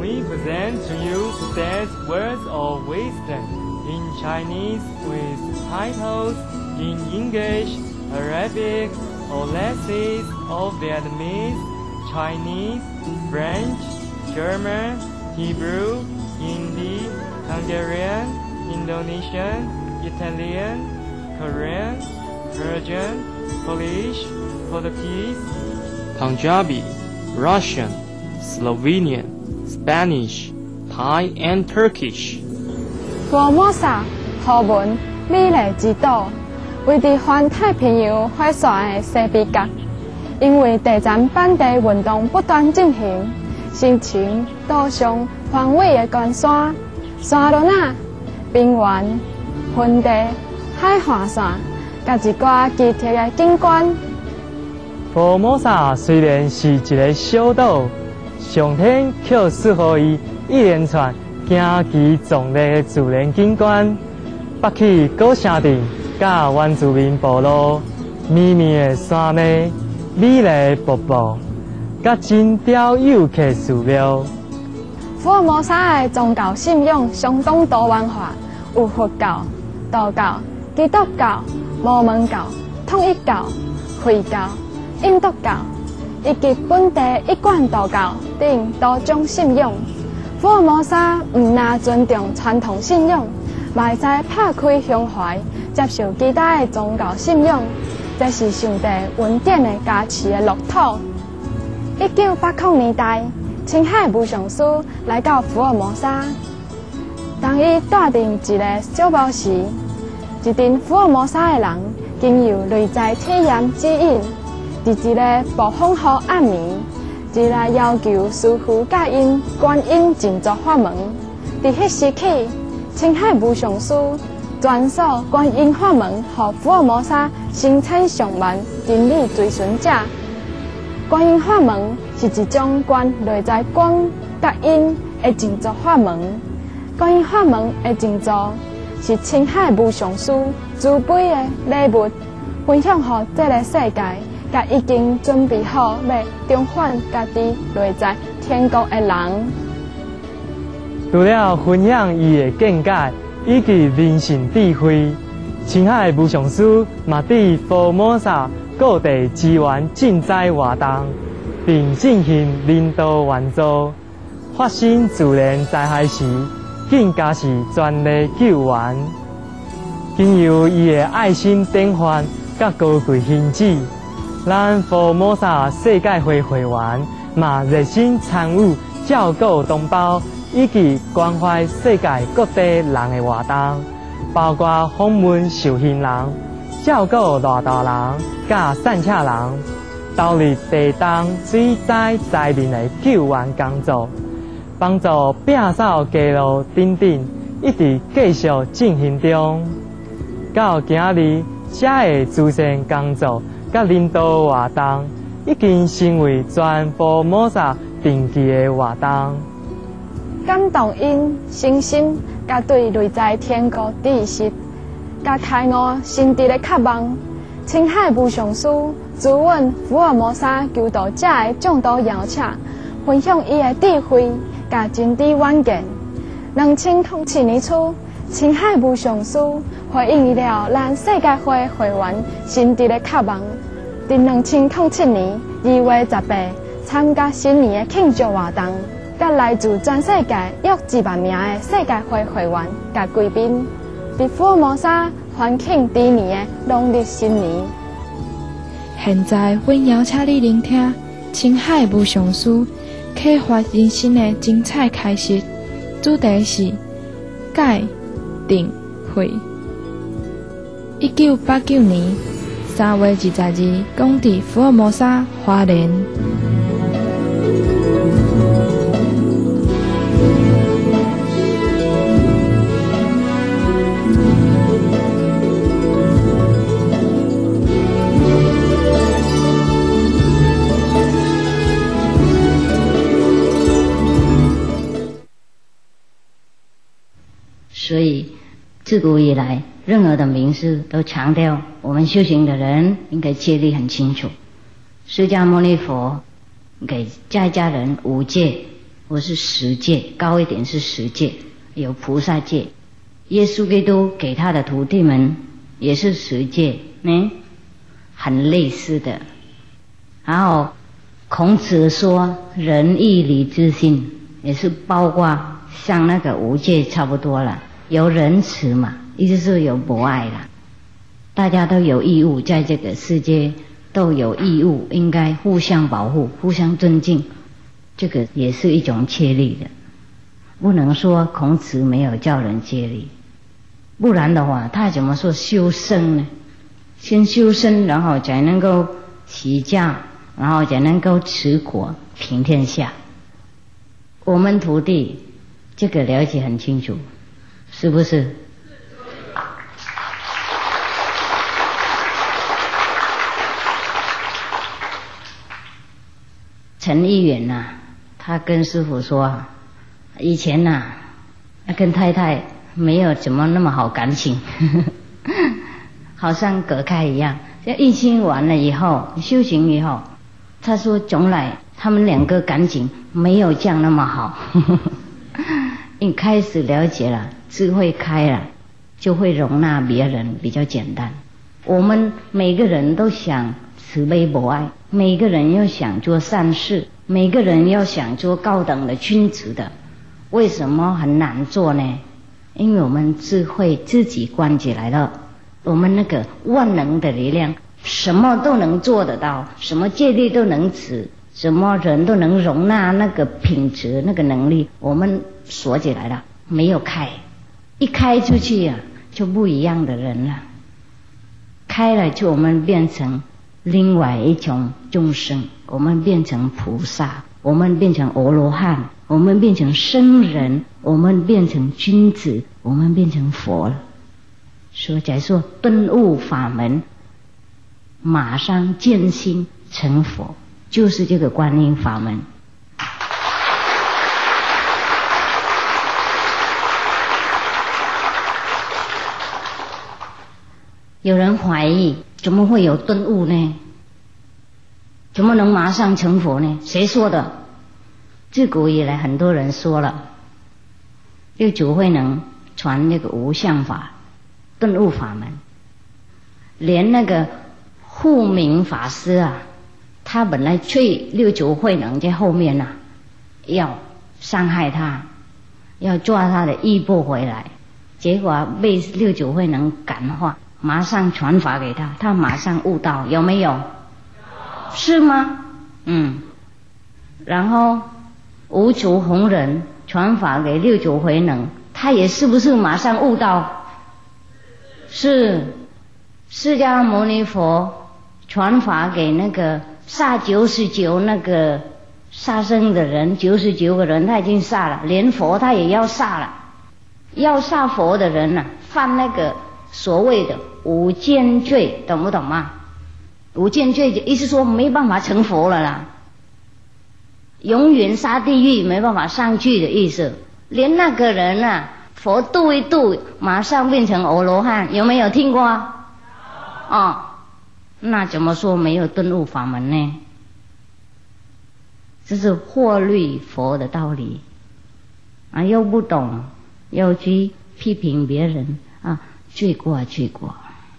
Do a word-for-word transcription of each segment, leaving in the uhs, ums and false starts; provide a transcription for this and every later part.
we present to you today's words of wisdom in Chinese with titles in English, Arabic, Aulesis, or Vietnamese, Chinese, French, German, Hebrew, Hindi, Hungarian, Indonesian, Italian, Korean, Persian, Polish, Portuguese, Punjabi, Russian, Slovenian, Spanish, Thai, and Turkish. Formosa 河文美丽之岛，位伫环太平洋海线的西北角。因为地站板地运动不断进行，形成岛上宽伟的高山、山峦啊、平原、盆地、海岸线，甲一寡奇特的景观。 Formosa 虽然是一个小岛，上天却适合伊一连串惊奇壮丽的自然景观，北起高山顶，甲原住民部落，绵绵的山脉。美丽瀑布，甲真雕有客寺庙。 福尔摩沙的宗教信仰相当多元化，有佛教、道教、基督教、摩门教、统一教、回教、印度教，以及本地一贯道教等多种信仰。福尔摩沙唔但尊重传统信仰，嘛会使拍开胸怀，接受其他的宗教信仰。这是上帝恩典的加持的乐土。一九八零年代，青海武上师来到福尔摩沙，当伊住进一个小包时，一群福尔摩沙的人经由内在体验指引，伫一个暴风雨暗暝，就来要求师傅教因观音静坐法门。伫迄时起，青海武上师转授观音法门，予福尔摩沙生产上万真理追寻者。观音法门是一种观内在光甲音的静坐法门。观音法门的静坐是青海武上师慈悲的礼物，分享予这个世界，甲已经准备好要重返家己内在天国的人。 除了分享伊的见解以及人性智慧，青海武上师嘛伫福尔摩沙各地支援赈灾活动，并进行人道援助。发生自然灾害时，更加是全力救援。经由伊的爱心典范甲高贵行止，咱福尔摩沙世界会会员嘛热心参与照顾同胞。以及关怀世界各地人的活动，包括访问受刑人、照顾大大人、甲散车人，投入地震、水灾灾民的救援工作，帮助摒扫街路等等，一直继续进行中。到今日，这个慈善工作甲人道活动已经成为全福尔摩沙定期的活动。 感动因信心，甲对内在天国知识，甲开悟心智的渴望。青海武上师主问福尔摩沙求道者的众多邀请，分享伊的智慧，甲真知远见。两千零七年初，青海武上师回应了咱世界会会员心智的渴望。伫两千零七年二月十八，参加新年的庆祝活动。甲来自全世界约一万名的世界会会员甲贵宾，伫福尔摩沙欢庆猪年的农历新年。 现在，阮邀请你聆听青海武上师启发人生的精彩开示，主题是戒、定、慧。一九八九年三月二十日，讲伫福尔摩沙花莲。 所以，自古以来，任何的名师都强调，我们修行的人应该戒律很清楚。释迦牟尼佛给在家人五戒， 我是十界，高一点是十界，有菩萨界。耶稣基督给他的徒弟们也是十界，呢，很类似的。然后孔子说仁义礼智信，也是包括像那个五戒差不多了，有仁慈嘛，意思是有博爱了。大家都有义务，在这个世界都有义务，应该互相保护，互相尊敬，这个也是一种切力的。不能说孔子没有教人接力，不然的话他怎么说修身呢？先修身，然后才能够起家，然后才能够持国平天下。我们徒弟这个了解很清楚，是不是？陈议员呐，他跟师父说，以前呐、啊，跟太太没有怎么那么好感情，好像隔开一样。这疫情完了以后，修行以后，他说从来他们两个感情没有这样那么好。一开始了解了，智慧开了，就会容纳别人比较简单。我们每个人都想慈悲博爱，每个人要想做善事，每个人要想做高等的君子的。为什么很难做呢？因为我们智慧自己关起来了，我们那个万能的力量什么都能做得到，什么戒律都能持，什么人都能容纳，那个品质那个能力我们锁起来了，没有开。一开出去啊，就不一样的人了。开了就我们变成另外一种众生，我们变成菩萨，我们变成阿罗汉，我们变成圣人，我们变成君子，我们变成佛了。所以才说顿悟法门，马上见心成佛，就是这个观音法门。有人怀疑，怎么会有顿悟呢？怎么能马上成佛呢？谁说的？自古以来很多人说了，六祖慧能传那个无相法顿悟法门，连那个护明法师啊，他本来催六祖慧能在后面啊，要伤害他，要抓他的衣钵回来，结果被六祖慧能感化，马上传法给他，他马上悟道，有没有？是吗？嗯。然后五祖弘忍传法给六祖慧能，他也是不是马上悟道？是。释迦牟尼佛传法给那个杀九十九那个杀生的人，九十九个人他已经杀了，连佛他也要杀了。要杀佛的人啊，犯那个所谓的五戒罪，懂不懂吗？五戒罪意思说没办法成佛了啦，永远下地狱没办法上去的意思。连那个人啊，佛度一度马上变成阿罗汉，有没有听过啊？哦，那怎么说没有顿悟法门呢？这是惑虑佛的道理啊，又不懂，又去批评别人啊，罪过罪过。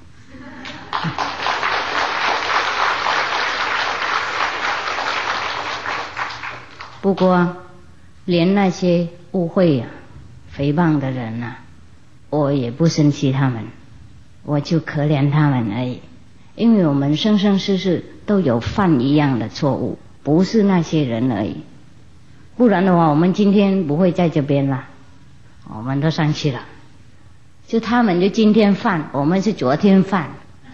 不过连那些误会呀、啊、诽谤的人啊，我也不生气他们，我就可怜他们而已。因为我们生生世世都有犯一样的错误，不是那些人而已。不然的话，我们今天不会在这边了，我们都上去了。就他们就今天犯，我们是昨天犯，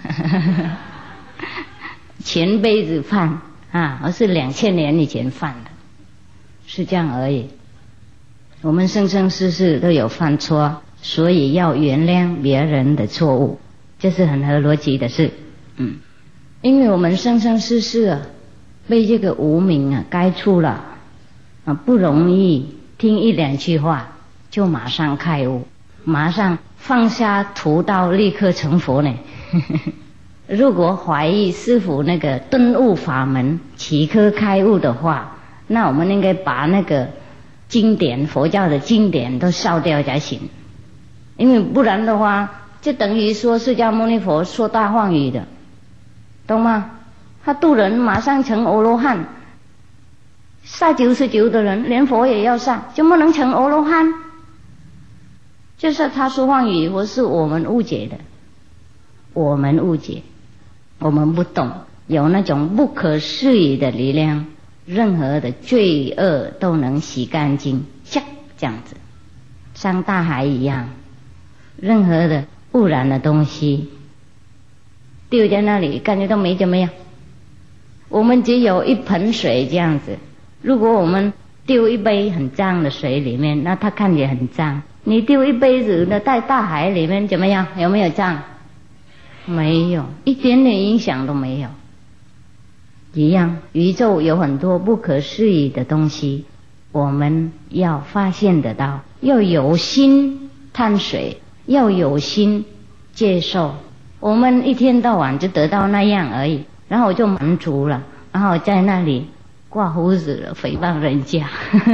前辈子犯啊，而是两千年以前犯的，是这样而已。我们生生世世都有犯错，所以要原谅别人的错误，这是很合逻辑的事。嗯，因为我们生生世世啊，被这个无明啊盖住了啊，不容易听一两句话就马上开悟，马上放下屠刀立刻成佛呢。如果怀疑师父那个顿悟法门即刻开悟的话，那我们应该把那个经典，佛教的经典都烧掉才行。因为不然的话，就等于说释迦牟尼佛说大妄语的，懂吗？他度人马上成阿罗汉，杀九十九的人，连佛也要杀，就不能成阿罗汉？就是他说妄语，或是我们误解的，我们误解，我们不懂，有那种不可思议的力量，任何的罪恶都能洗干净，这样子，像大海一样，任何的污染的东西丢在那里，感觉都没怎么样。我们只有一盆水这样子，如果我们丢一杯很脏的水里面，那它看起来很脏。你丢一杯子的在大海里面怎么样？有没有脏？没有，一点点影响都没有。一样，宇宙有很多不可思议的东西，我们要发现得到，要有心探水，要有心接受。我们一天到晚就得到那样而已，然后就满足了，然后在那里挂胡子了，诽谤人家。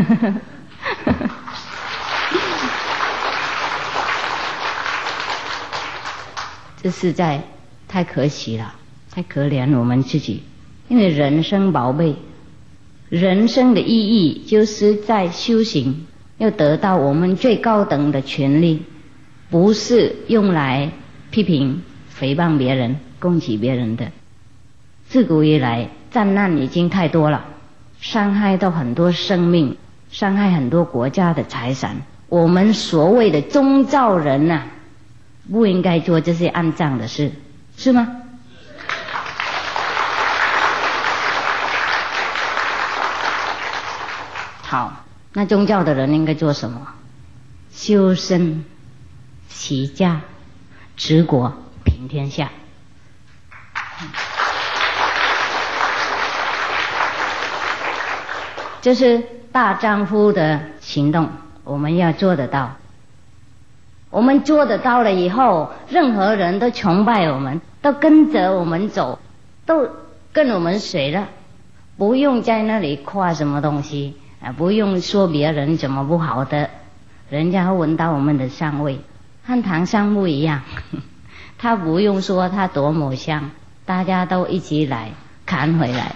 这实在太可惜了，太可怜我们自己。因为人生宝贝，人生的意义就是在修行，要得到我们最高等的权利，不是用来批评诽谤别人攻击别人的。自古以来战难已经太多了，伤害到很多生命，伤害很多国家的财产。我们所谓的宗教人啊，不应该做这些肮脏的事，是吗？好，那宗教的人应该做什么？修身齐家治国平天下。这是大丈夫的行动，我们要做得到。我们做得到了以后，任何人都崇拜我们，都跟着我们走，都跟我们学了，不用在那里夸什么东西啊，不用说别人怎么不好的，人家会闻到我们的香味，和唐香不一样。他不用说他多么香，大家都一起来砍回来。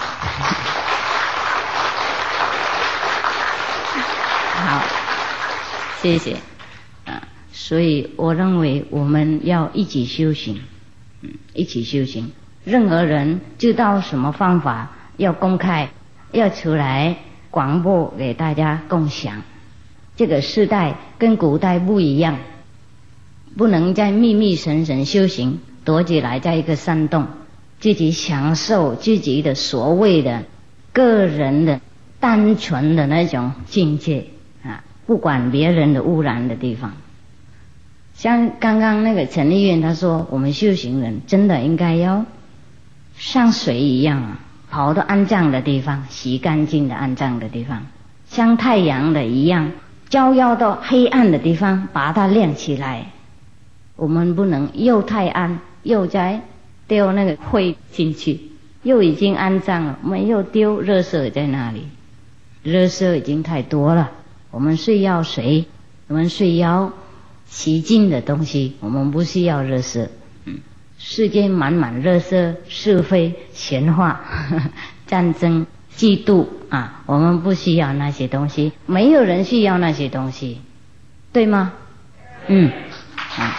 好，谢谢。啊，所以我认为我们要一起修行，嗯，一起修行。任何人知道什么方法，要公开，要出来广播给大家共享。这个时代跟古代不一样，不能再秘密神神修行，躲起来在一个山洞，自己享受自己的所谓的个人的单纯的那种境界啊，不管别人的污染的地方。像刚刚那个陈立院他说，我们修行人真的应该要像水一样啊，跑到肮脏的地方，洗干净的肮脏的地方，像太阳的一样，照耀到黑暗的地方，把它亮起来。我们不能又太暗，又在丢那个灰进去，又已经肮脏了，我们又丢垃圾在那里，垃圾已经太多了。我们是要水，我们是要洗净的东西，我们不是要垃圾。嗯，世间满满垃圾，是非闲话，呵呵，战争嫉妒啊，我们不需要那些东西，没有人需要那些东西，对吗？嗯，啊，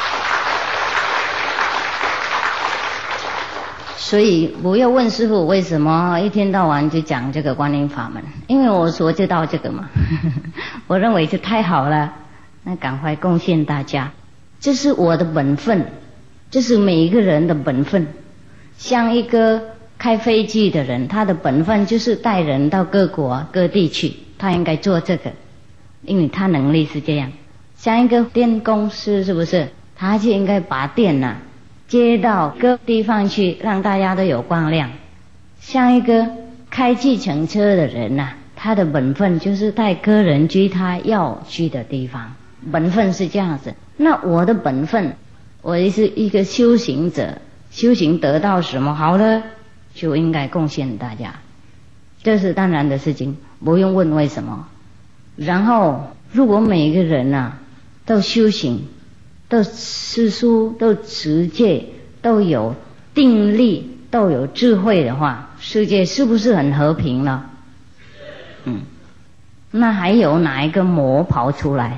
所以不要问师父为什么一天到晚就讲这个观音法门，因为我所知道这个嘛，呵呵，我认为这太好了，那赶快贡献大家，这是我的本分，这是每一个人的本分。像一个开飞机的人，他的本分就是带人到各国各地去，他应该做这个，因为他能力是这样。像一个电公司，是不是他就应该把电啊接到各地方去，让大家都有光亮。像一个开计程车的人啊，他的本分就是带客人去他要去的地方，本分是这样子。那我的本分，我是一个修行者，修行得到什么好的，就应该贡献大家，这是当然的事情，不用问为什么。 然后如果每个人啊都修行，都吃素，都持戒，都有定力，都有智慧的话，世界是不是很和平了？嗯，那还有哪一个魔跑出来？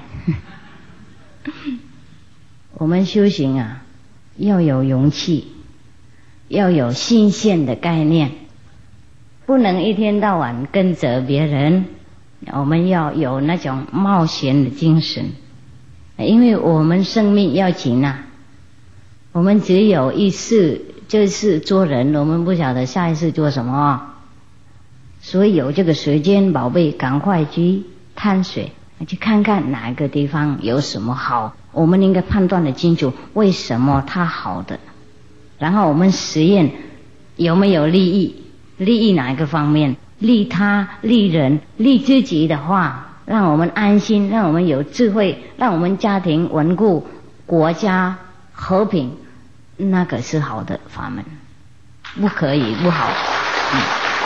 我们修行啊，要有勇气，要有新鲜的概念，不能一天到晚跟着别人，我们要有那种冒险的精神，因为我们生命要紧啊，我们只有一世，这世做人，我们不晓得下一世做什么，所以有这个时间，宝贝赶快去探水，去看看哪个地方有什么好，我们应该判断得清楚为什么它好的，然后我们实验有没有利益，利益哪一个方面，利他利人利自己的话，让我们安心，让我们有智慧，让我们家庭稳固，国家和平，那个是好的法门，不可以不好。嗯，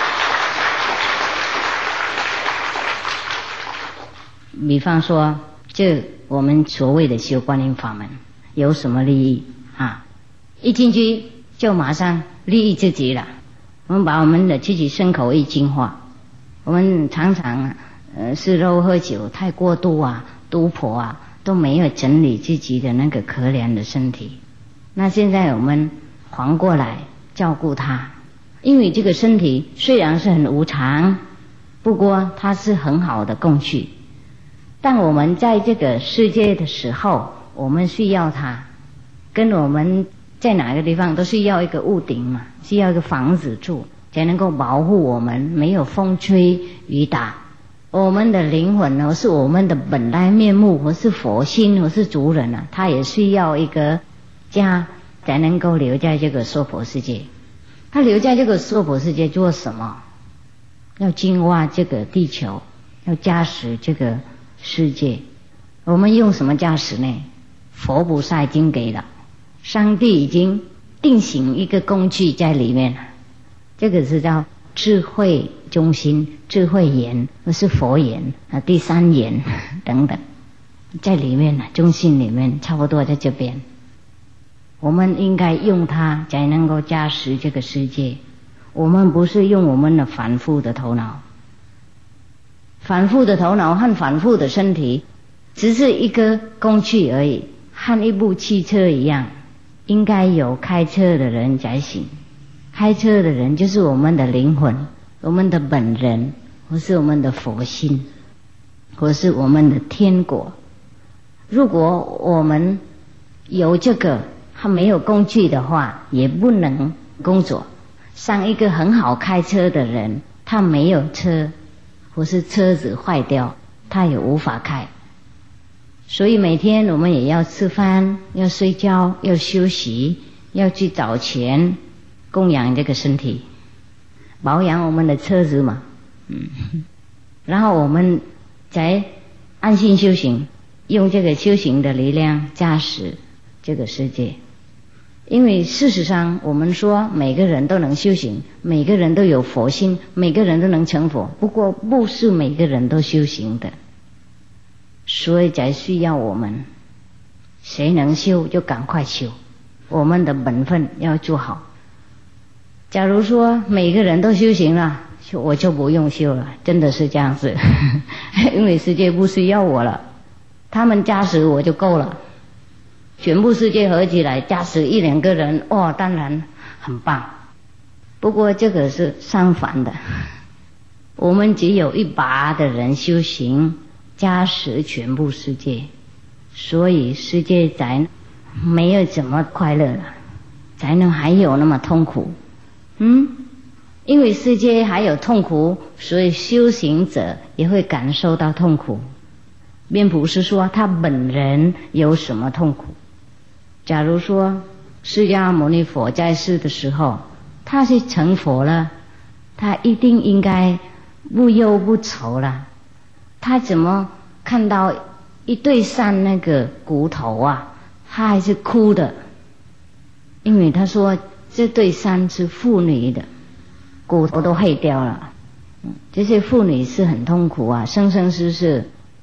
比方说这我们所谓的修观音法门有什么利益啊？一进去就马上利益自己了，我们把我们的自己身口意净化，我们常常呃吃肉喝酒太过度啊，赌博啊，都没有整理自己的那个可怜的身体。那现在我们还过来照顾它，因为这个身体虽然是很无常，不过它是很好的工具，但我们在这个世界的时候，我们需要它，跟我们在哪个地方都需要一个屋顶嘛，需要一个房子住，才能够保护我们没有风吹雨打。我们的灵魂或是我们的本来面目，或是佛心，或是族人啊，他也需要一个家，才能够留在这个娑婆世界。他留在这个娑婆世界做什么？要净化这个地球，要加持这个世界。我们用什么加持呢？佛菩萨已经给了，上帝已经定型一个工具在里面，这个是叫智慧中心、智慧眼，或是佛眼啊、第三眼等等，在里面呢，中心里面差不多在这边。我们应该用它才能够加持这个世界。我们不是用我们的反复的头脑，反复的头脑和反复的身体只是一个工具而已，和一部汽车一样，应该有开车的人才行。开车的人就是我们的灵魂，我们的本人，或是我们的佛心，或是我们的天国。如果我们有这个还没有工具的话，也不能工作。像一个很好开车的人，他没有车，或是车子坏掉，他也无法开。所以每天我们也要吃饭，要睡觉，要休息，要去找钱供养这个身体，保养我们的车子嘛。嗯，然后我们才安心修行，用这个修行的力量加持这个世界。因为事实上我们说每个人都能修行，每个人都有佛心，每个人都能成佛，不过不是每个人都修行的，所以才需要我们，谁能修就赶快修，我们的本分要做好。假如说每个人都修行了，我就不用修了，真的是这样子因为世界不需要我了，他们加持我就够了，全部世界合起来加持一两个人，哦，当然很棒。不过这个是相反的，我们只有一把的人修行，加持全部世界，所以世界才没有怎么快乐了，才能还有那么痛苦。嗯，因为世界还有痛苦，所以修行者也会感受到痛苦，并不是说他本人有什么痛苦。假如说释迦牟尼佛在世的时候，他是成佛了，他一定应该不忧不愁了，他怎么看到一对山那个骨头啊，他还是哭的？因为他说这对山是妇女的，骨头都黑掉了，这些妇女是很痛苦啊，生生世世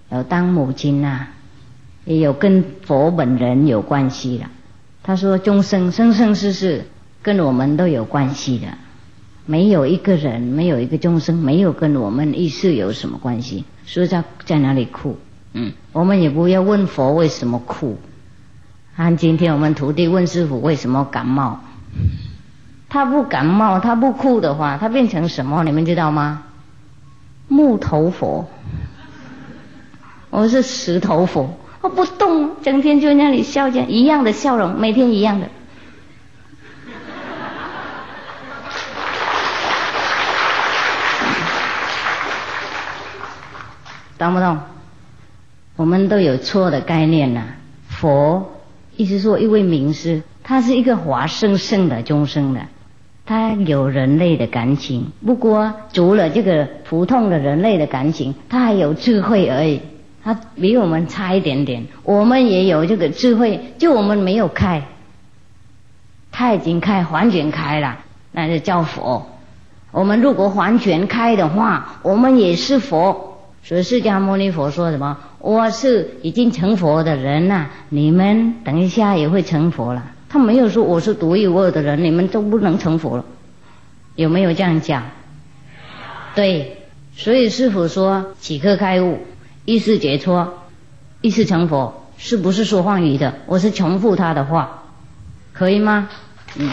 有当母亲啊，也有跟佛本人有关系了。他说众生生生世世跟我们都有关系的，没有一个人，没有一个众生没有跟我们意识有什么关系，所以在在哪里哭？嗯，我们也不要问佛为什么哭。按今天我们徒弟问师父为什么感冒，他不感冒他不哭的话，他变成什么你们知道吗？木头佛。我是石头佛，我不动，整天就在那里笑着，一样的笑容，每天一样的。懂不懂？我们都有错的概念呐、啊。佛意思说一位名师，他是一个活生生的众生的，他有人类的感情，不过除了这个普通的人类的感情，他还有智慧而已，他比我们差一点点。我们也有这个智慧，就我们没有开，他已经开，完全开了，那就叫佛。我们如果完全开的话，我们也是佛。所以释迦牟尼佛说什么？我是已经成佛的人啊，你们等一下也会成佛了。他没有说我是独一无二的人，你们都不能成佛了，有没有这样讲？对，所以师父说即刻开悟，意识解脱，意识成佛，是不是说妄语的？我是重复他的话，可以吗？嗯。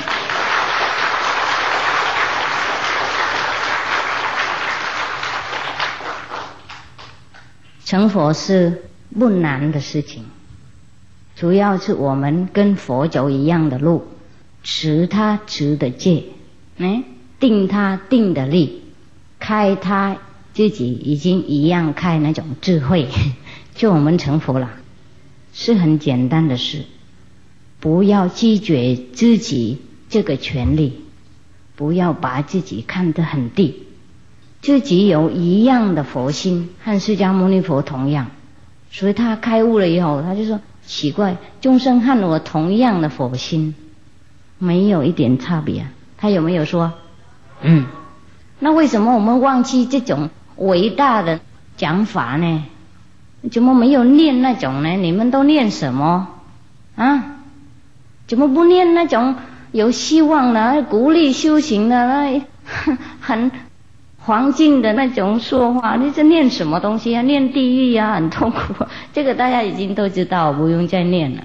成佛是不难的事情，主要是我们跟佛走一样的路，持他持的戒，哎，定他定的力，开他自己已经一样开那种智慧，就我们成佛了，是很简单的事。不要拒绝自己这个权利，不要把自己看得很低。自己有一样的佛心，和释迦牟尼佛同样，所以他开悟了以后，他就说奇怪，众生和我同样的佛心，没有一点差别。他有没有说？嗯，那为什么我们忘记这种伟大的讲法呢？怎么没有念那种呢？你们都念什么啊？怎么不念那种有希望的、鼓励修行的、那很黄金的那种说话？你这念什么东西啊？念地狱啊，很痛苦啊。这个大家已经都知道，不用再念了。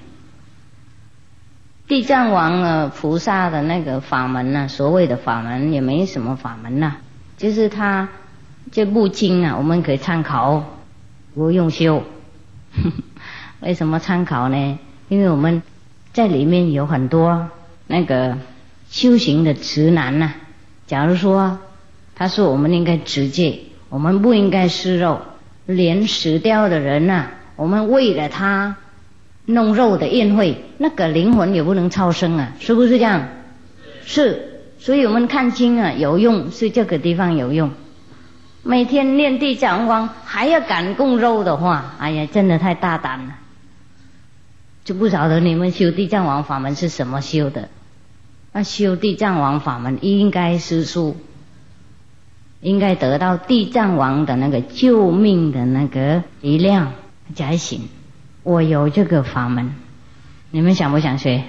地藏王呢，菩萨的那个法门呢、啊，所谓的法门也没什么法门呐、啊，就是他这部经啊，我们可以参考，不用修。为什么参考呢？因为我们在里面有很多那个修行的指南呐、啊。假如说他说我们应该持戒，我们不应该吃肉，连死掉的人呐、啊，我们为了他弄肉的宴会，那个灵魂也不能超生啊，是不是这样？是，所以我们看经啊有用，是这个地方有用。每天念地藏王还要敢供肉的话，哎呀，真的太大胆了。就不晓得你们修地藏王法门是什么修的？那修地藏王法门应该是说，应该得到地藏王的那个救命的那个力量才行。我有这个法门，你们想不想学？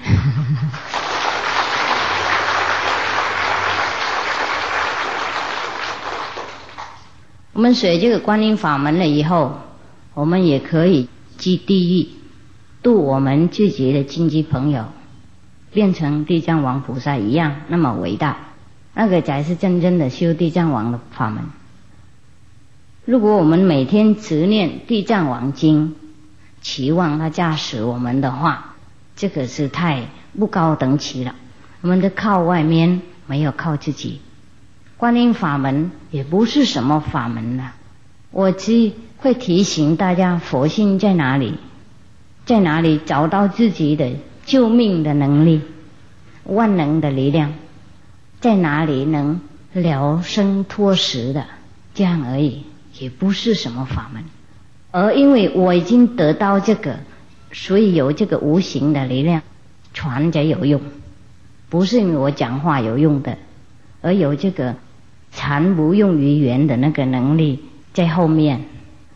我们学这个观音法门了以后，我们也可以积地狱，度我们自己的亲戚朋友，变成地藏王菩萨一样那么伟大。那个才是真正的修地藏王的法门。如果我们每天持念地藏王经，期望他驾驶我们的话，这个是太不高等级了。我们都靠外面，没有靠自己。观音法门也不是什么法门了，我只会提醒大家佛性在哪里，在哪里找到自己的救命的能力，万能的力量，在哪里能了生脱死的，这样而已，也不是什么法门。而因为我已经得到这个，所以有这个无形的力量传才有用，不是因为我讲话有用的，而有这个禅不用于言的那个能力在后面。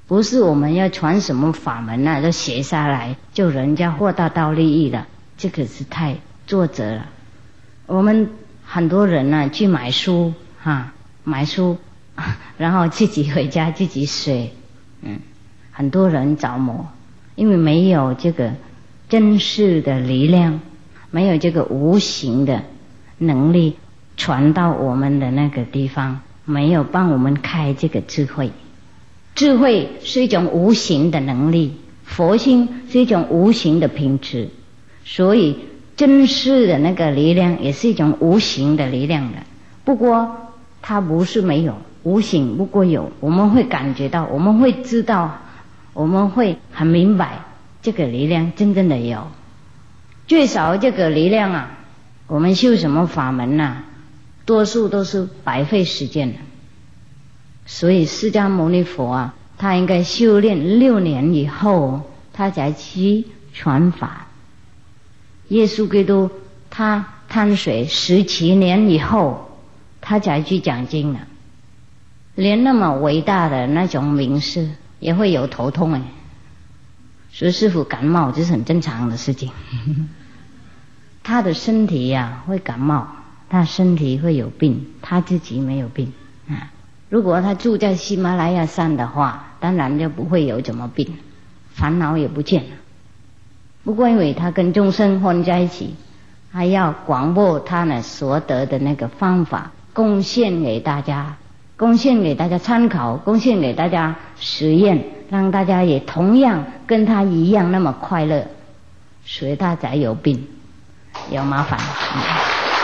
不是我们要传什么法门啊，都写下来就人家获得到利益了，这个是太作责了。我们很多人啊去买书啊，买书，然后自己回家自己学，嗯，很多人着魔，因为没有这个真实的力量，没有这个无形的能力传到我们的那个地方，没有帮我们开这个智慧。智慧是一种无形的能力，佛性是一种无形的品质，所以真实的那个力量也是一种无形的力量的。不过它不是没有，无形不过有，我们会感觉到，我们会知道，我们会很明白这个力量真正的有。最少这个力量啊，我们修什么法门啊，多数都是白费时间的。所以释迦牟尼佛啊，他应该修炼六年以后，他才去传法。耶稣基督他贪水十七年以后，他才去讲经了。连那么伟大的那种名士也会有头痛哎，所以师父感冒这是很正常的事情。他的身体呀、啊、会感冒，他身体会有病，他自己没有病啊。如果他住在喜马拉雅山的话，当然就不会有什么病，烦恼也不见了。不过因为他跟众生混在一起，还要广播他呢所得的那个方法，贡献给大家，贡献给大家参考，贡献给大家实验，让大家也同样跟他一样那么快乐，所以他才有病，有麻烦。嗯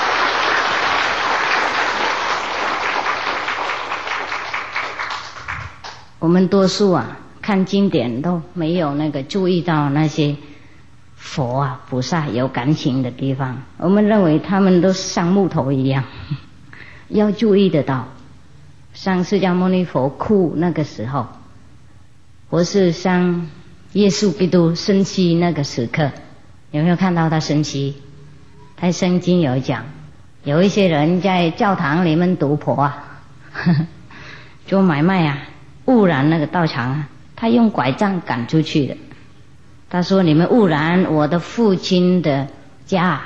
我们多数啊看经典都没有那个注意到那些佛啊菩萨有感情的地方，我们认为他们都像木头一样，要注意得到。像释迦牟尼佛哭那个时候，或是像耶稣基督生气那个时刻，有没有看到他生气？他圣经有讲，有一些人在教堂里面赌博啊，呵呵做买卖啊，污染那个道场啊，他用拐杖赶出去的。他说你们污染我的父亲的家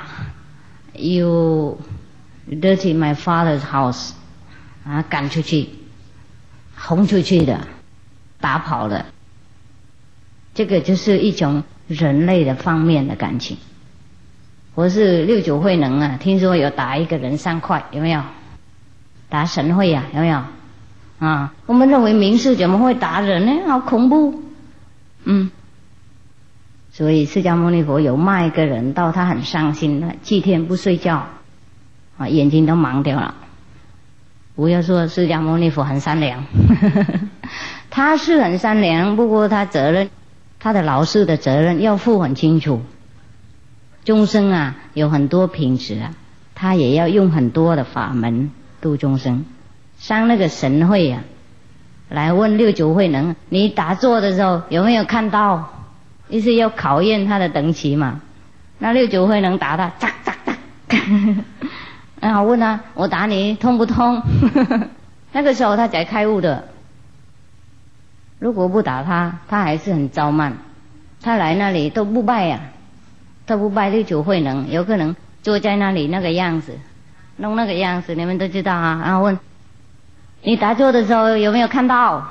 ，You dirty my father's house， 啊，赶出去，轰出去的，打跑了。这个就是一种人类的方面的感情。或是六九慧能啊，听说有打一个人三块，有没有？打神会啊，有没有？啊，我们认为名士怎么会打人呢？好恐怖。嗯，所以释迦牟尼佛有骂一个人到他很伤心了，七天不睡觉，啊，眼睛都盲掉了。不要说释迦牟尼佛很善良，他是很善良，不过他责任，他的老师的责任要负很清楚。众生啊，有很多品质啊，他也要用很多的法门度众生。像那个神会啊，来问六九慧能，你打坐的时候有没有看到？意思要考验他的等级嘛。那六九慧能打他，扎扎扎，然后问他，我打你痛不痛？那个时候他才开悟的。如果不打他，他还是很骄慢，他来那里都不拜呀、啊，都不拜六九慧能，有可能坐在那里那个样子，弄那个样子，你们都知道啊。然后问你打坐的时候有没有看到？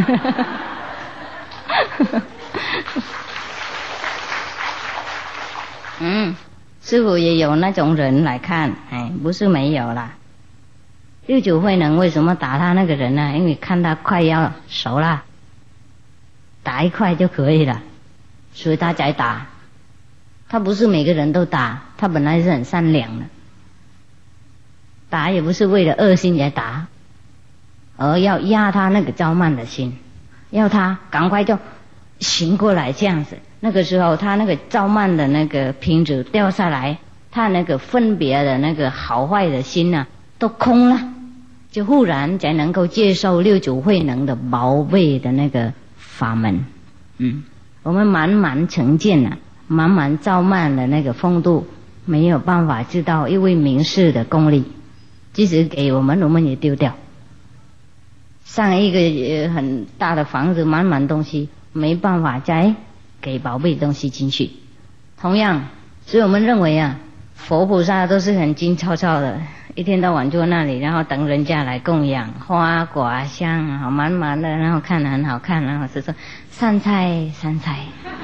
嗯，师父也有那种人来看，哎，不是没有啦。六九慧能为什么打他那个人呢？因为看他快要熟了，打一块就可以了，所以他才打。他不是每个人都打，他本来是很善良的，打也不是为了恶心来打，而要压他那个骄慢的心，要他赶快就醒过来这样子。那个时候他那个骄慢的那个瓶子掉下来，他那个分别的那个好坏的心啊都空了，就忽然才能够接受六九慧能的宝贝的那个法门。嗯，我们满满成见啊，满满骄慢的那个风度，没有办法知道一位名士的功力，即使给我们，我们也丢掉。 上一个呃很大的房子，满满东西，没办法再给宝贝东西进去。同样，所以我们认为啊，佛菩萨都是很精糙糙的，一天到晚坐那里，然后等人家来供养，花果香啊，满满的，然后看得很好看，然后是说三菜三菜，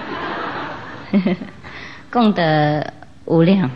功德无量。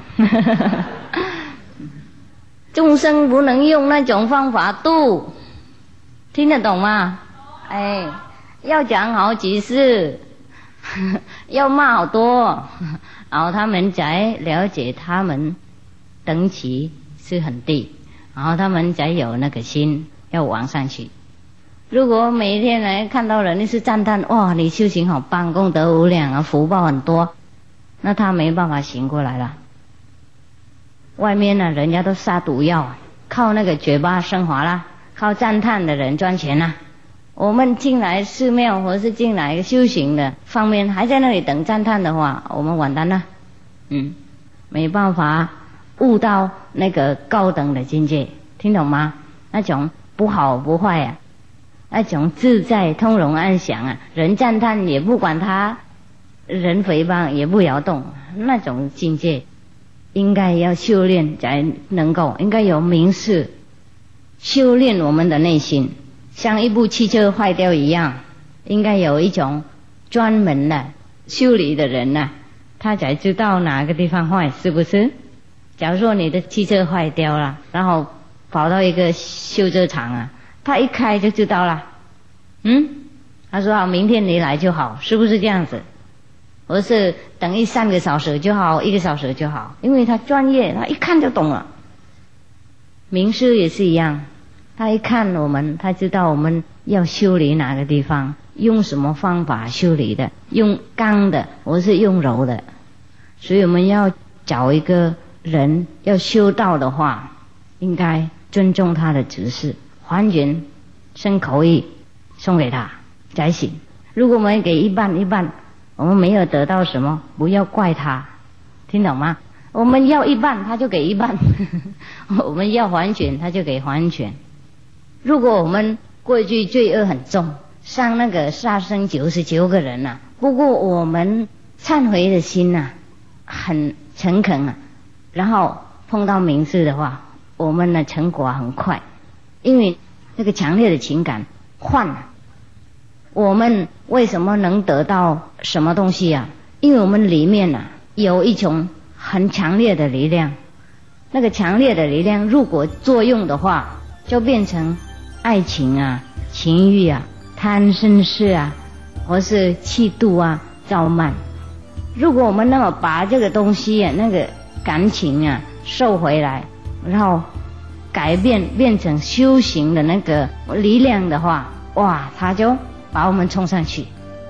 众生不能用那种方法度，听得懂吗？哎，要讲好几次，要骂好多，然后他们才了解他们等级是很低，然后他们才有那个心要往上去。如果每一天来看到人，你是赞叹哇，你修行好棒，功德无量啊，福报很多，那他没办法醒过来了。外面呢，人家都杀毒药，靠那个嘴巴升华啦，靠赞叹的人赚钱啦。我们进来寺庙或是进来修行的方面，还在那里等赞叹的话，我们完蛋了。嗯，没办法悟到那个高等的境界，听懂吗？那种不好不坏啊，那种自在通融安详啊，人赞叹也不管他，人诽谤也不摇动，那种境界应该要修炼才能够，应该有明示修炼我们的内心，像一部汽车坏掉一样，应该有一种专门的修理的人啊，他才知道哪个地方坏，是不是？假如说你的汽车坏掉了，然后跑到一个修车厂啊，他一开就知道了。嗯，他说好，明天你来就好，是不是这样子？或是等一三个小时就好，一个小时就好，因为他专业，他一看就懂了。名师也是一样，他一看我们，他知道我们要修理哪个地方，用什么方法修理的，用刚的或是用柔的。所以我们要找一个人要修道的话，应该尊重他的指示，还原生口意送给他才行。如果我们给一半一半，我们没有得到什么，不要怪他，听懂吗？我们要一半他就给一半，我们要还权他就给还权。如果我们过去罪恶很重，上那个杀生九十九个人啊，不过我们忏悔的心啊很诚恳啊，然后碰到名师的话，我们的成果很快，因为那个强烈的情感换了。我们为什么能得到什么东西啊？因为我们里面啊有一种很强烈的力量，那个强烈的力量如果作用的话，就变成爱情啊、情欲啊、贪嗔痴啊，或是嫉妒啊、傲慢。如果我们那么把这个东西啊、那个感情啊收回来，然后改变变成修行的那个力量的话，哇，它就把我们冲上去。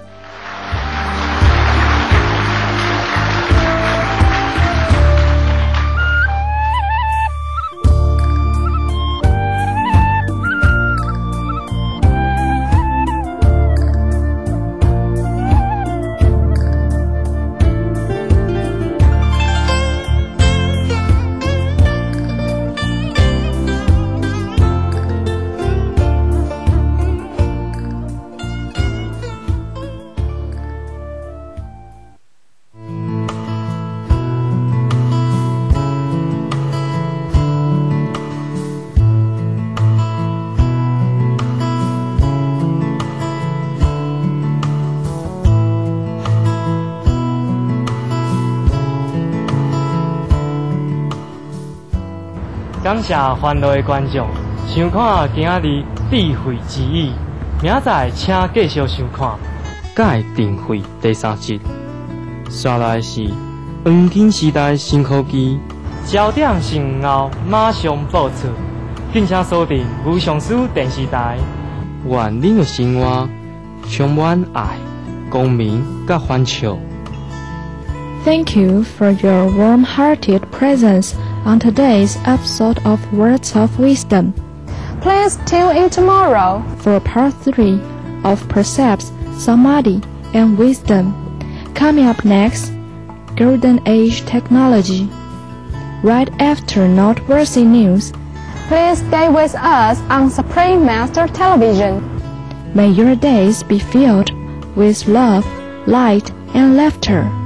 感谢欢乐的观众，想看今仔日智慧之语，明仔请继续收看《解定慧》第三集。刷来是黄金时代新科技，焦点新后马上播出，敬请锁定无上师电视台。愿恁的生活充满爱、光明甲欢笑。 Thank you for your warm-hearted presence on today's episode of Words of Wisdom. Please tune in tomorrow For part three of Precepts, Samadhi, and Wisdom. Coming up next, Golden Age Technology. Right after noteworthy news, Please stay with us on Supreme Master Television. May your days be filled with love, light, and laughter.